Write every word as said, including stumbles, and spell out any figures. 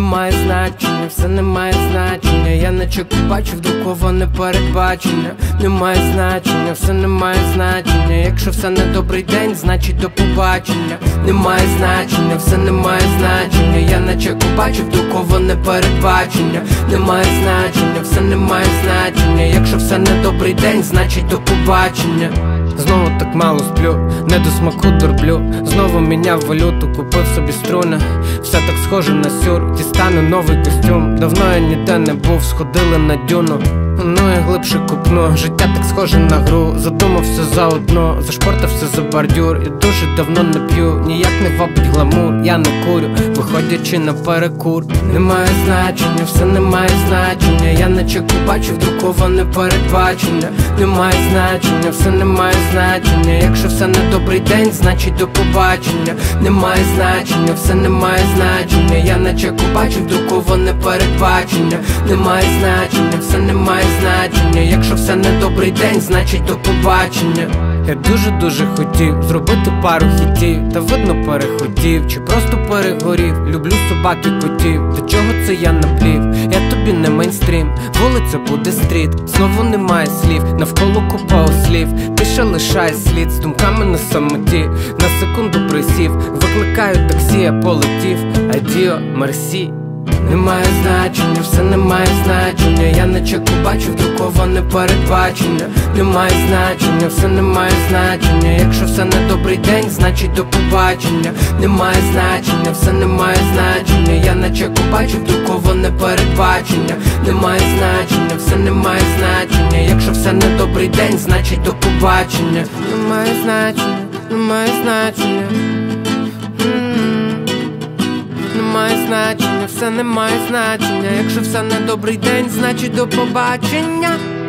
Немає значення, все не має значення. Я наче бачив друковане передбачення. Немає значення, все не має значення. Якщо все не добрий день, значить до побачення. Немає значення, все не має значення. Я наче бачив друковане передбачення. Немає значення, все не має значення. Якщо все не добрий день, значить до побачення. Знову так мало сплю, не до смаку дурблю. Знову міняв валюту, купив собі струни. Все так схоже на сюр, дістану новий костюм. Давно я ніде не був, сходили на дюну. Ну я глибше купну, життя так схоже на гру. Задумався заодно, зашпортався за бордюр. Я дуже давно не п'ю, ніяк не вабить гламур. Я не курю, виходячи на перекур. Немає значення, все не має значення. Я наче бачив друковане передбачення. Немає значення, все не має значення. Якщо все не добрий день, значить до побачення. Немає значення, все не має значення. Я наче бачив друковане передбачення. Немає значення, все не має значення. Якщо все не добрий день, значить до побачення. Я дуже-дуже хотів зробити пару хітів, та видно перехотів, чи просто перегорів. Люблю собак і котів, до чого це я наплів? Я тобі не мейнстрім, вулиця буде стріт. Знову немає слів, навколо купа ослів. Тиша лишає слід з думками на самоті. На секунду присів, викликаю таксі, я полетів. Адіо, мерсі. Немає значення, все не має значення. Я наче бачив друковане передбачення. Немає значення, все не має значення. Якщо все не добрий день, значить до побачення. Немає значення, все не має значення. Я наче бачив друковане передбачення. Немає значення, все не має значення. Якщо все не добрий день, значить до побачення. Немає значення, немає значення. Немає значення, все не має значення. Якщо все не добрий день, значить до побачення.